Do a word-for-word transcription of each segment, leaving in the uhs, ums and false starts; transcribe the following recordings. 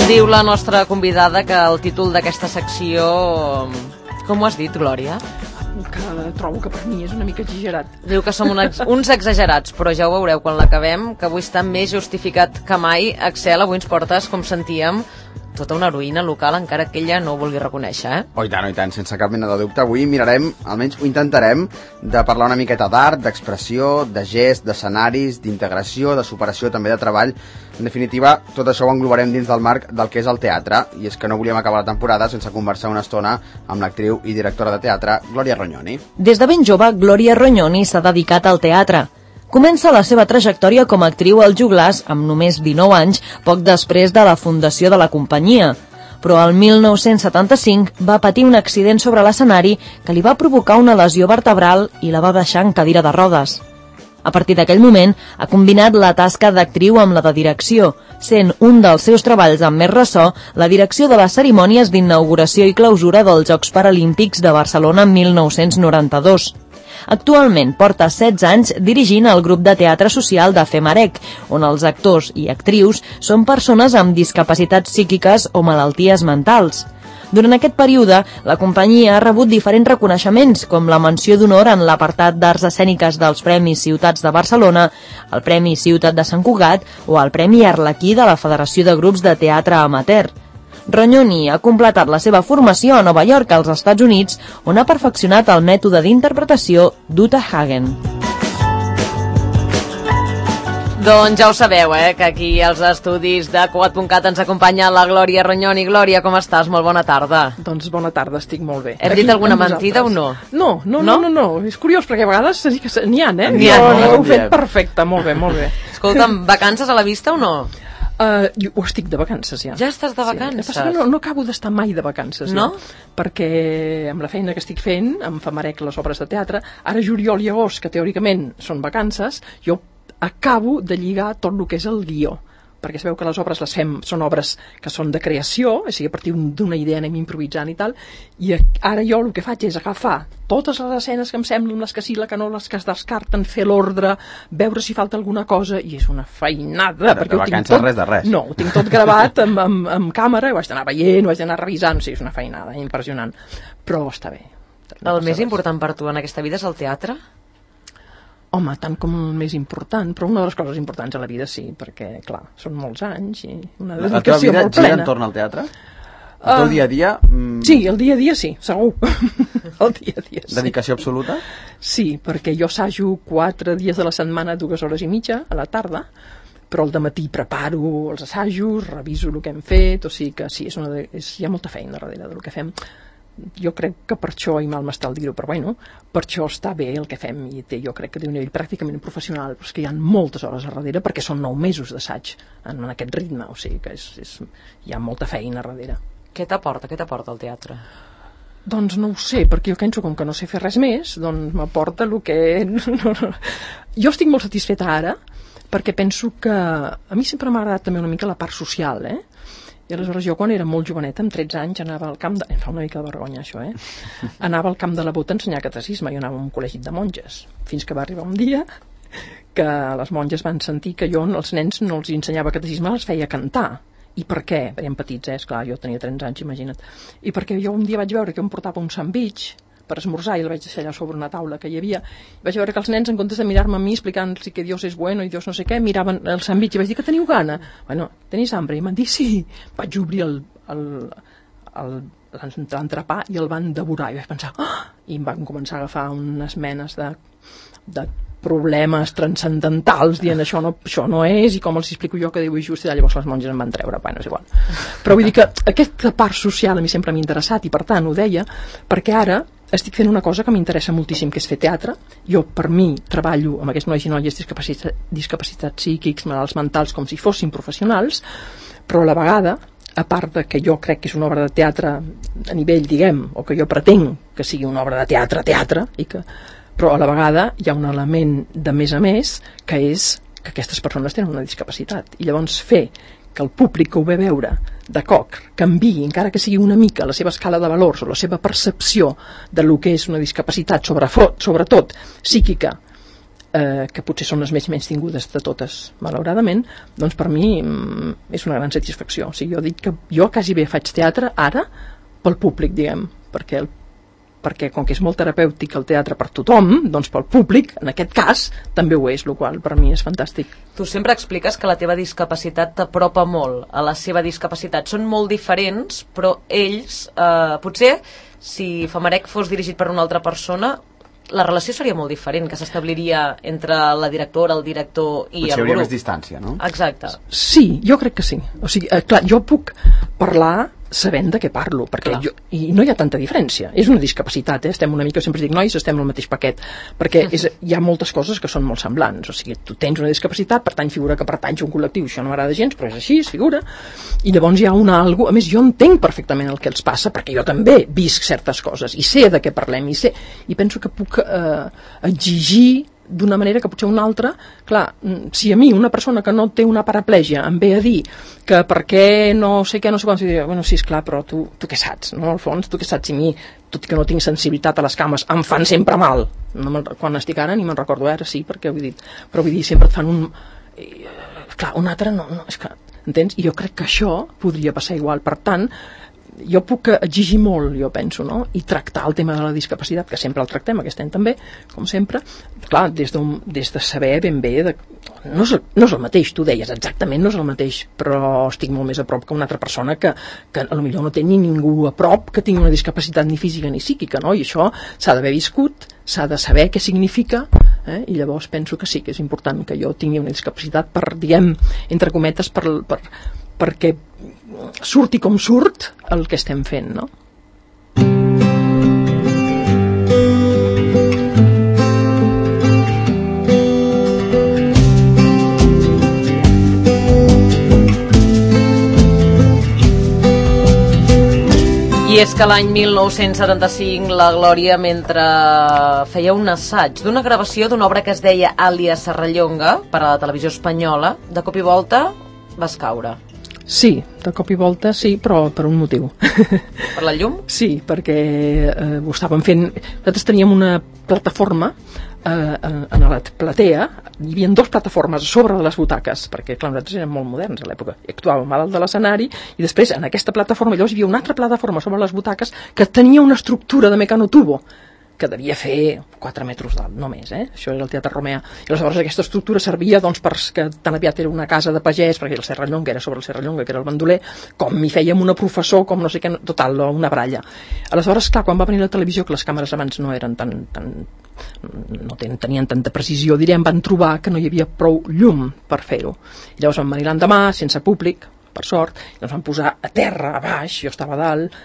Diu la nostra convidada que el títol d'aquesta secció... Com ho has dit, Glòria? Que trobo que per mi és una mica exagerat. Diu que som uns, uns exagerats, però ja ho veureu quan l'acabem, que avui està més justificat que mai. Axel, avui ens portes, com sentíem, tota una heroïna local, encara que ella no ho vulgui reconèixer, eh? Oh, i tant, oh, i tant, sense cap mena de dubte. Avui mirarem, almenys ho intentarem, de parlar una miqueta d'art, d'expressió, de gest, d'escenaris, d'integració, de superació, també de treball. En definitiva, tot això ho englobarem dins del marc del que és el teatre, i és que no volíem acabar la temporada sense conversar una estona amb l'actriu i directora de teatre, Glòria Rognoni. Des de ben jove, Glòria Rognoni s'ha dedicat al teatre. Comença la seva trajectòria com a actriu al Joglars amb només dinou anys, poc després de la fundació de la companyia. Però el mil nou-cents setanta-cinc va patir un accident sobre l'escenari que li va provocar una lesió vertebral i la va deixar en cadira de rodes. A partir d'aquell moment, ha combinat la tasca d'actriu amb la de direcció, sent un dels seus treballs amb més ressò la direcció de les cerimònies d'inauguració i clausura dels Jocs Paralímpics de Barcelona en mil nou-cents noranta-dos. Actualment porta setze anys dirigint el grup de teatre social de FEMAREC, on els actors i actrius són persones amb discapacitats psíquiques o malalties mentals. Durant aquest període, la companyia ha rebut diferents reconeixements, com la menció d'honor en l'apartat d'Arts Escèniques dels Premis Ciutats de Barcelona, el Premi Ciutat de Sant Cugat o el Premi Arlequí de la Federació de Grups de Teatre Amateur. Rognoni ha completat la seva formació a Nova York, als Estats Units, on ha perfeccionat el mètode d'interpretació d'Uta Hagen. Doncs ja ho sabeu, eh, que aquí als estudis de Cugat punt cat ens acompanya la Glòria Rognoni. Glòria, com estàs? Molt bona tarda. Doncs bona tarda, estic molt bé. Hem dit alguna mentida o no? No, no, no, no, no. És curiós, perquè a vegades sí que n'hi ha, eh? N'hi ha, no, no, no, ho heu fet perfecte, molt bé, molt bé. Escolta'm, vacances a la vista o no? Uh, jo ho estic de vacances ja. Ja estàs de vacances? Sí. No, no acabo d'estar mai de vacances. No? Ja, perquè amb la feina que estic fent, em FEMAREC les obres de teatre, ara juliol i agost, que teòricament són vacances, jo acabo de lligar tot el que és el guió, perquè es veu que les obres les fem, són obres que són de creació, o sigui, a partir d'una idea anem improvisant i tal, i ara jo el que faig és agafar totes les escenes que em semblen, les que sí, les que no, les que es descarten, fer l'ordre, veure si falta alguna cosa, i és una feinada. Però de vacances tot, res de res. No, ho tinc tot gravat amb, amb, amb càmera, ho haig d'anar veient, ho haig d'anar revisant, o sigui, és una feinada impressionant, però està bé. No el més important per tu en aquesta vida és el teatre? Home, tant com el més important, però una de les coses importants a la vida sí, perquè, clar, són molts anys i una dedicació molt plena. La teva vida gira entorn al teatre? El teu uh, dia a dia? Mm... Sí, el dia a dia sí, segur. El dia a dia sí. Dedicació absoluta? Sí, perquè jo assajo quatre dies de la setmana, dues hores i mitja, a la tarda, però al dematí preparo els assajos, reviso el que hem fet, o sigui que sí, és una de, és, hi ha molta feina darrere del que fem. Jo crec que per això, i mal m'està el dir-ho, però bueno, per això està bé el que fem i té, jo crec que té un nivell pràcticament professional, però és que hi ha moltes hores a darrere perquè són nou mesos d'assaig en, en aquest ritme, o sigui que és, és, hi ha molta feina a darrere. Què t'aporta? Què t'aporta el teatre? Doncs no ho sé, perquè jo penso com que no sé fer res més, doncs m'aporta el que... Jo estic molt satisfeta ara perquè penso que a mi sempre m'ha agradat també una mica la part social, eh? I aleshores jo quan era molt joveneta, amb tretze anys, anava al camp de... Em fa una mica de vergonya això, eh? Anava al camp de la Bota a ensenyar catecisme, jo anava a un col·legi de monges, fins que va arribar un dia que les monges van sentir que jo als nens no els ensenyava catecisme, els feia cantar. I per què? Eren petits, eh? Esclar, jo tenia trenta anys, imagina't. I perquè jo un dia vaig veure que em portava un sandvitx per esmorzar i el vaig deixar allà sobre una taula que hi havia. I vaig veure que els nens, en comptes de mirar-me a mi explicant-los que Dios és bueno i Dios no sé què, miraven el sandvitx i vaig dir que teniu gana. Bueno, tenis hambre? I m'han dit sí. Vaig obrir el, el, el, l'entrepà i el van devorar. I vaig pensar, oh! I em van començar a agafar unes menes de, de problemes transcendentals dient això no, això no és, i com els explico jo que Déu és just, i llavors les monges em van treure, bueno, és igual. Però vull dir que aquesta part social a mi sempre m'ha interessat i per tant ho deia, perquè ara estic fent una cosa que m'interessa moltíssim, que és fer teatre. Jo, per mi, treballo amb aquests nois i noies discapacitats, discapacitats psíquics, malalts mentals, com si fossin professionals, però a la vegada, a part de que jo crec que és una obra de teatre a nivell, diguem, o que jo pretenc que sigui una obra de teatre, teatre, i que però a la vegada hi ha un element de més a més que és que aquestes persones tenen una discapacitat i llavors fer que el públic que ho ve veure de cop canviï, encara que sigui una mica, la seva escala de valors o la seva percepció de lo que és una discapacitat, sobretot, sobretot psíquica, eh, que potser són les més menys tingudes de totes, malauradament, doncs per mi mm, és una gran satisfacció. O sigui, jo dic que jo quasi bé faig teatre ara pel públic, diguem, perquè el perquè com que és molt terapèutic el teatre per tothom, doncs pel públic, en aquest cas, també ho és, el qual per mi és fantàstic. Tu sempre expliques que la teva discapacitat t'apropa molt a la seva discapacitat. Són molt diferents, però ells, eh, potser, si Famarec fos dirigit per una altra persona, la relació seria molt diferent, que s'establiria entre la directora, el director i potser el grup. hauria més distància, no? Exacte. Sí, jo crec que sí. O sigui, eh, clar, jo puc parlar sabent de què parlo, perquè jo, i no hi ha tanta diferència, és una discapacitat, eh? Estem una mica, sempre dic, nois, estem al mateix paquet, perquè és, hi ha moltes coses que són molt semblants, o sigui, tu tens una discapacitat, per tant figura que pertanys a un col·lectiu, això no m'agrada gens, però és així, es figura, i llavors hi ha una algo, a més jo entenc perfectament el que els passa, perquè jo també visc certes coses, i sé de què parlem, i sé, i penso que puc eh, exigir d'una manera que potser una altra, clar, si a mi una persona que no té una paraplegia em ve a dir que per què no sé què, no sé quan, diria, bueno, sí, esclar, però tu, tu què saps, no? Al fons, tu què saps? Si a mi, tot i que no tinc sensibilitat a les cames, em fan sempre mal. No quan estic ara ni me'n recordo ara, sí, perquè ho he dit, però vull dir, sempre et fan un... Eh, clar, un altre no, no, és que, entens? I jo crec que això podria passar igual, per tant, jo puc exigir molt, jo penso, no? I tractar el tema de la discapacitat, que sempre el tractem, aquest any també, com sempre, clar, des, des de saber ben bé, de, no, és, no és el mateix, tu deies, exactament no és el mateix, però estic molt més a prop que una altra persona que, que potser no té ni ningú a prop que tingui una discapacitat ni física ni psíquica, no? I això s'ha d'haver viscut, s'ha de saber què significa, eh? I llavors penso que sí, que és important que jo tingui una discapacitat per, diguem, entre cometes, per, per, perquè surti com surt el que estem fent, no? I és que l'any mil nou-cents setanta-cinc la Glòria, mentre feia un assaig d'una gravació d'una obra que es deia Àlia Serrallonga per a la televisió espanyola, de cop i volta vas caure. Sí, de cop i volta sí, però per un motiu. Per la llum? Sí, perquè eh, ho estàvem fent... Nosaltres teníem una plataforma eh, en la platea, hi havia dues plataformes a sobre de les butaques, perquè clar, nosaltres érem molt moderns a l'època, i actuàvem a dalt de l'escenari, i després en aquesta plataforma llavors hi havia una altra plataforma sobre les butaques que tenia una estructura de mecanotubo, que devia fer quatre metres d'alt, només, eh? Això era el Teatre Romea. I aleshores aquesta estructura servia, doncs, perquè tan aviat era una casa de pagès, perquè el Serrallonga era sobre el Serrallonga, que era el bandoler, com hi fèiem una professor, com no sé què, total, una bralla. Aleshores, clar, quan va venir la televisió, que les càmeres abans no eren tan... tan no ten, tenien tanta precisió, direm, van trobar que no hi havia prou llum per fer-ho. I llavors van venir l'endemà, sense públic, per sort, i ens van posar a terra, a baix, jo estava a dalt,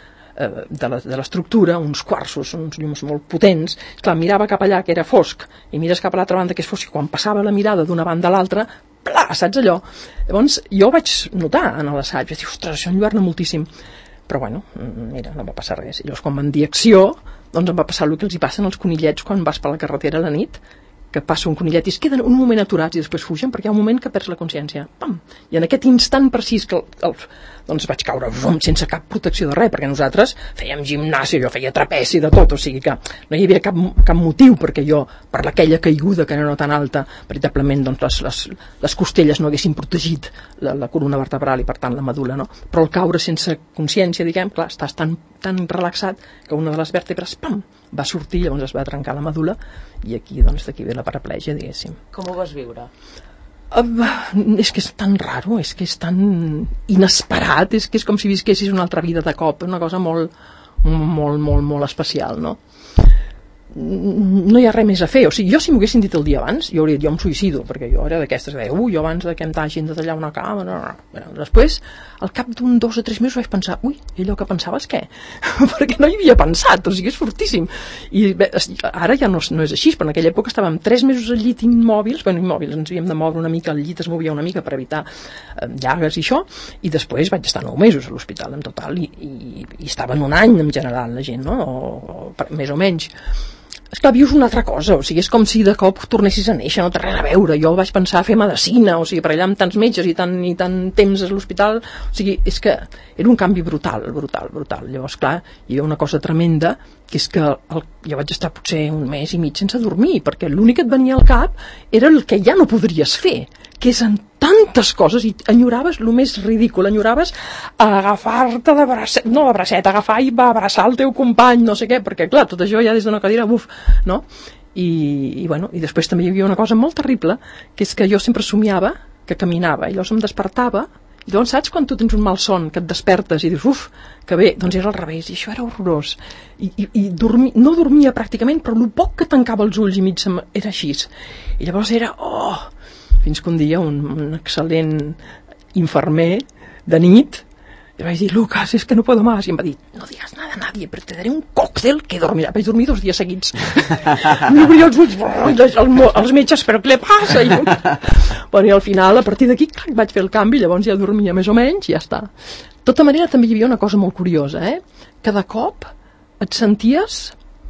de l'estructura, uns quarços, uns llums molt potents. Clar, mirava cap allà que era fosc i mires cap a l'altra banda que és fosc, i quan passava la mirada d'una banda a l'altra, plà, saps allò? Llavors jo vaig notar en l'assaig, vaig dir, ostres, això enlluerna moltíssim, però bueno, mira, no va passar res. I llavors quan van dir acció, doncs em va passar el que els hi passen als conillets quan vas per la carretera a la nit, que passa un conillet i es queden un moment aturats i després fugen perquè hi ha un moment que perds la consciència. Pam! I en aquest instant precís que el, el, doncs vaig caure vom, sense cap protecció de res, perquè nosaltres fèiem gimnàsia, jo feia trapeci de tot, o sigui que no hi havia cap, cap motiu perquè jo, per aquella caiguda que era no tan alta, veritablement doncs les, les, les costelles no haguessin protegit la, la columna vertebral i per tant la medul·la, no? Però el caure sense consciència, diguem, clar, estàs tan, tan relaxat que una de les vèrtebres, pam, va sortir, llavors es va trencar la medul·la i aquí, doncs, d'aquí ve la paraplegia, diguéssim. Com ho vas viure? Uh, és que és tan raro, és que és tan inesperat, és que és com si visquessis una altra vida de cop, una cosa molt, molt, molt, molt especial, no? No hi ha res més a fer, o sigui, jo si m'ho haguessin dit el dia abans, jo hauria dit, jo em suïcido, perquè jo era d'aquestes, deia, ui, jo abans de que em t'hagin de tallar una cama, no, no, no. Després, al cap d'un dos o tres mesos vaig pensar, ui, i allò que pensaves què? Perquè no hi havia pensat, o sigui, és fortíssim. I bé, ara ja no, no és així, però en aquella època estàvem tres mesos al llit immòbils, bueno, immòbils, ens havíem de moure una mica, el llit es movia una mica per evitar eh, llagues i això, i després vaig estar nou mesos a l'hospital en total, i, i, i estaven un any en general la gent, no? O, o, més o menys. esclar, vius una altra cosa, o sigui, és com si de cop tornessis a néixer, no té res a veure. Jo vaig pensar a fer medicina, o sigui, per allà amb tants metges i tant, i tant temps a l'hospital, o sigui, és que era un canvi brutal, brutal, brutal. Llavors, clar, hi ha una cosa tremenda, que és que el, jo vaig estar potser un mes i mig sense dormir, perquè l'únic que et venia al cap era el que ja no podries fer, que és en tantes coses, i enyoraves el més ridícul, enyoraves agafar-te de bracet, no de bracet, agafar i va abraçar el teu company, no sé què, perquè clar, tot això ja des d'una cadira, buf, no? I, i bueno, i després també hi havia una cosa molt terrible, que és que jo sempre somiava que caminava, i llavors em despertava, i llavors saps quan tu tens un mal son, que et despertes i dius, uf, que bé, doncs era al revés, i això era horrorós. I, i, i dormi, no dormia pràcticament, però el poc que tancava els ulls i mig era així. I llavors era, oh, fins que un dia un, un excel·lent infermer de nit, li vaig dir, Lucas, és que no puedo más, i em va dir, no digas nada a nadie, però te daré un còctel que dormirà. Vaig dormir dos dies seguits. M'obria els ulls, els, els metges, però què li passa? I, bueno, i al final, a partir d'aquí, vaig fer el canvi, llavors ja dormia més o menys, i ja està. De tota manera, també hi havia una cosa molt curiosa, eh? Cada cop et senties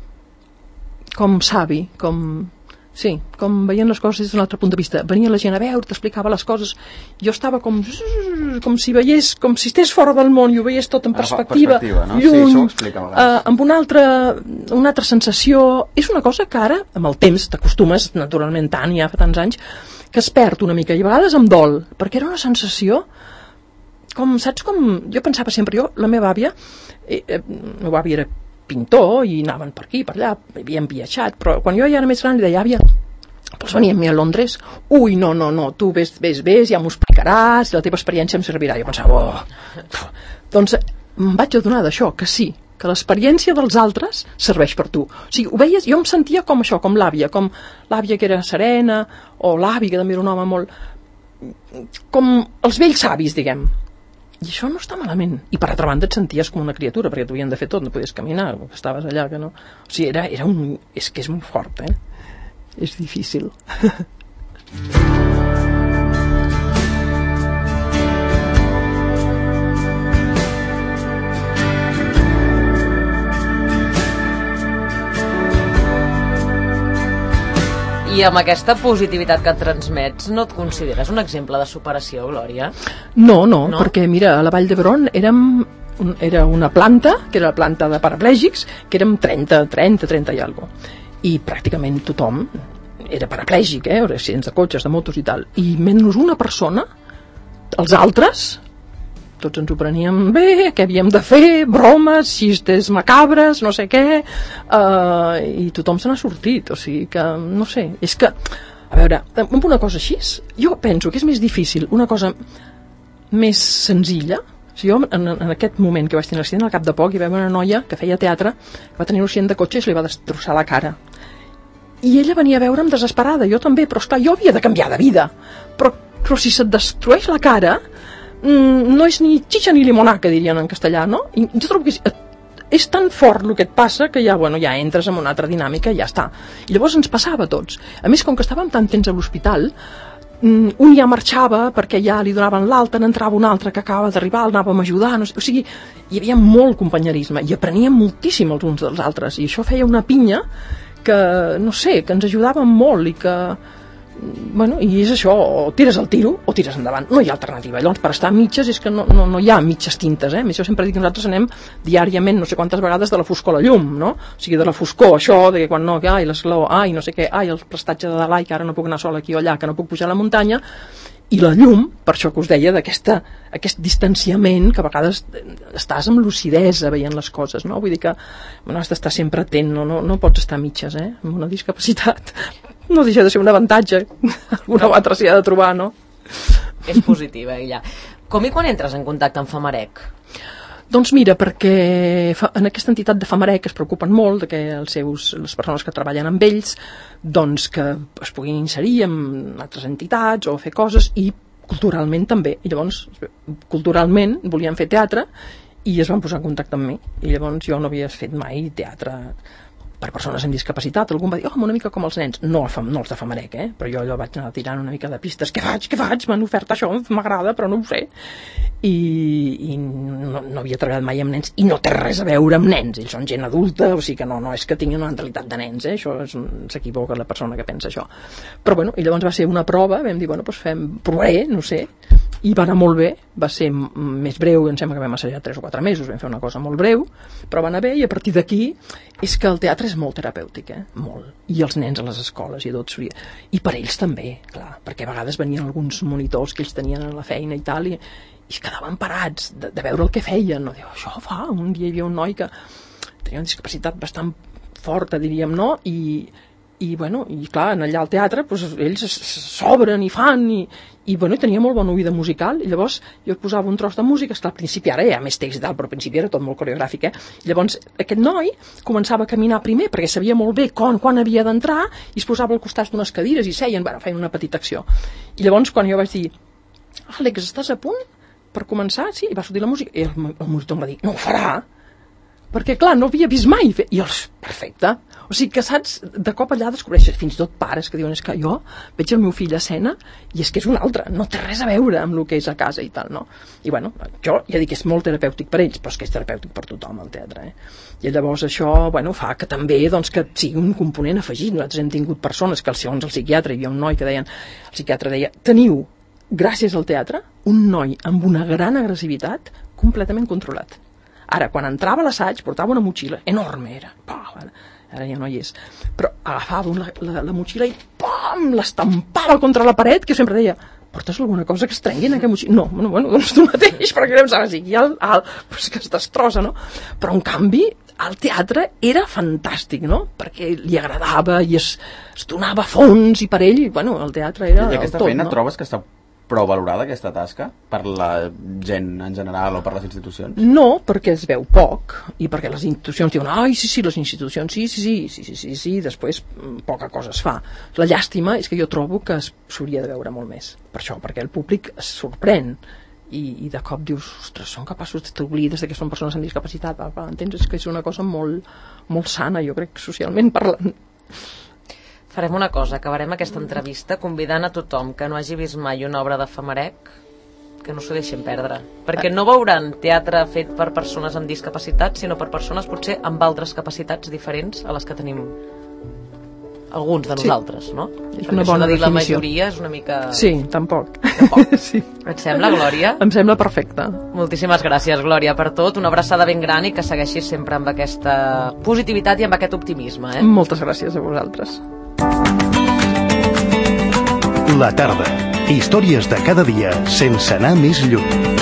com savi, com... Sí, com veient les coses des d'un altre punt de vista. Venia la gent a veure, t'explicava les coses. Jo estava com, com si veiés, com si estigués fora del món i ho veiés tot en perspectiva, perspectiva no? lluny, sí, això ho explica a vegades. uh, amb una altra, una altra sensació. És una cosa que ara, amb el temps, t'acostumes, naturalment tant, ja fa tants anys, que es perd una mica, i a vegades em dol, perquè era una sensació com, saps com... Jo pensava sempre, jo, la meva àvia, eh, eh, la meva àvia era pintor i anaven per aquí, per allà, havien viatjat, però quan jo ja era més gran li deia, àvia, vols venir amb mi a Londres? Ui, no, no, no, tu ves, ves, ves, ja m'ho explicaràs, la teva experiència em servirà. Jo pensava, oh, doncs em vaig adonar d'això, que sí, que l'experiència dels altres serveix per tu. O sigui, ho veies, jo em sentia com això, com l'àvia, com l'àvia que era serena, o l'avi, que també era un home molt... com els vells savis, diguem. I això no està malament. I per altra banda et senties com una criatura, perquè t'ho havien de fer tot, no podies caminar, estaves allà, que no... O sigui, era, era un... és que és molt fort, eh? És difícil. I amb aquesta positivitat que et transmets, no et consideres un exemple de superació, Glòria? No, no, no? Perquè mira, a la Vall d'Hebron érem era una planta, que era la planta de paraplègics, que érem trenta, trenta, trenta i alguna cosa. I pràcticament tothom era paraplègic, eh? Accidents de cotxes, de motos i tal. I menys una persona, els altres, tots ens ho preníem bé, què havíem de fer, bromes, xistes macabres, no sé què, uh, i tothom se n'ha sortit, o sigui que, no sé, és que, a veure, amb una cosa així, jo penso que és més difícil una cosa més senzilla. O sigui, jo, en, en aquest moment que vaig tenir l'accident, al cap de poc hi va haver una noia que feia teatre, que va tenir un accident de cotxe i se li va destrossar la cara. I ella venia a veure'm desesperada, jo també, però esclar, jo havia de canviar de vida. Però, però si se't destrueix la cara, no és ni chicha ni limonar, que dirien en castellà, no? I jo trobo que és, és tan fort el que et passa que ja, bueno, ja entres en una altra dinàmica i ja està. I llavors ens passava a tots. A més, com que estàvem tant temps a l'hospital, un ja marxava perquè ja li donaven l'alta, n'entrava un altre que acaba d'arribar, l'anàvem a ajudar, no sé, o sigui, hi havia molt companyerisme i apreníem moltíssim els uns dels altres, i això feia una pinya que, no sé, que ens ajudava molt i que... Bueno, i és això, o tires el tiro o tires endavant, no hi ha alternativa. Llavors, per estar a mitges és que no, no, no hi ha mitges tintes, eh? Més jo sempre dic que nosaltres anem diàriament no sé quantes vegades de la foscor a la llum, no? O sigui, de la foscor, això, de que quan no, que ai, l'esclor, ai, no sé què, ai, el prestatge de dalt, ai, que ara no puc anar sol aquí o allà, que no puc pujar a la muntanya, i la llum, per això que us deia, d'aquesta aquest distanciament, que a vegades estàs amb lucidesa veient les coses, no? Vull dir que bueno, has d'estar sempre atent, no, no, no pots estar a mitges, eh? Amb una discapacitat no deixa de ser un avantatge, alguna altra s'hi ha de trobar, no? És positiva, ella. Com i quan entres en contacte amb Famarec? Doncs mira, perquè en aquesta entitat de Famarec es preocupen molt de que els seus, les persones que treballen amb ells doncs que es puguin inserir en altres entitats o fer coses, i culturalment també. I llavors, culturalment volien fer teatre i es van posar en contacte amb mi, i llavors jo no havia fet mai teatre per persones amb discapacitat. Algú va dir, oh, una mica com els nens. No, no els de Famarec, eh? Però jo allò vaig anar tirant una mica de pistes. Què faig, què faig? M'han ofert això, m'agrada, però no ho sé. I, i no, no havia treballat mai amb nens, i no té res a veure amb nens. Ells són gent adulta, o sigui que no, no és que tinguin una mentalitat de nens, eh? Això s'equivoca la persona que pensa això. Però bueno, i llavors va ser una prova, vam dir, bueno, doncs fem, provaré, no sé, i va anar molt bé, va ser més breu, em sembla que vam assajar tres o quatre mesos, vam fer una cosa molt breu, però va anar bé, i a partir d'aquí és que el teatre és molt terapèutic, eh? Molt. I els nens a les escoles i tot s'hauria... I per ells també, clar, perquè a vegades venien alguns monitors que ells tenien a la feina i tal, i, i es quedaven parats de, de veure el que feien, no? Diu, això fa, un dia hi havia un noi que tenia una discapacitat bastant forta, diríem, no? I, i bueno, i clar, allà al teatre doncs, ells s'obren i fan i, i bueno, tenia molt bona oïda musical, i llavors jo posava un tros de música, esclar, al principi ara hi ha més text i tal, però al principi era tot molt coreogràfic, eh? Llavors aquest noi començava a caminar primer perquè sabia molt bé quan, quan havia d'entrar, i es posava al costat d'unes cadires i seien, bueno, feien una petita acció. I llavors quan jo vaig dir, Àlex, estàs a punt per començar? Sí, i va sortir la música, i el, el monitor em va dir, no ho farà, perquè clar, no havia vist mai, i els, perfecte. O sigui que saps, de cop allà descobreixes fins i tot pares que diuen, és que jo veig el meu fill a escena i és que és un altre, no té res a veure amb el que és a casa i tal, no? I bueno, jo ja dic que és molt terapèutic per ells, però és que és terapèutic per tothom el teatre, eh? I llavors això, bueno, fa que també doncs, que sigui un component afegit. Nosaltres hem tingut persones que segons el psiquiatre, hi havia un noi que deien, el psiquiatre deia, teniu, gràcies al teatre, un noi amb una gran agressivitat completament controlat. Ara, quan entrava a l'assaig, portava una motxilla enorme, era, pah, ara ja no hi és, però agafava la, la, la motxilla i pam, l'estampava contra la paret, que sempre deia, portes alguna cosa que es trengui en aquella motxilla? No, bueno, bueno, doncs tu mateix, perquè no em saps, i el, el, pues que es destrossa, no? Però en canvi, el teatre era fantàstic, no? Perquè li agradava i es, es donava fons, i per ell, bueno, el teatre era I aquesta el tot, feina no? trobes que està prou valorada, aquesta tasca, per la gent en general o per les institucions? No, perquè es veu poc, i perquè les institucions diuen, ai, sí, sí, les institucions, sí, sí, sí, sí, sí, sí, sí, després poca cosa es fa. La llàstima és que jo trobo que s'hauria de veure molt més, per això, perquè el públic es sorprèn, i, i de cop dius, ostres, són capaços de t'oblides que són persones amb discapacitat, va, va, entens? És que és una cosa molt, molt sana, jo crec, socialment parlant. Farem una cosa, acabarem aquesta entrevista convidant a tothom que no hagi vist mai una obra de Famarec que no s'ho deixin perdre, perquè no veuran teatre fet per persones amb discapacitat, sinó per persones potser amb altres capacitats diferents a les que tenim alguns de nosaltres, sí. No? És una bona dir, definició. La majoria és una mica... Sí, tampoc. tampoc. Sí. Et sembla, Glòria? Em sembla perfecte. Moltíssimes gràcies, Glòria, per tot. Una abraçada ben gran i que segueixis sempre amb aquesta positivitat i amb aquest optimisme. Eh? Moltes gràcies a vosaltres. La tarda. Històries de cada dia sense anar més lluny.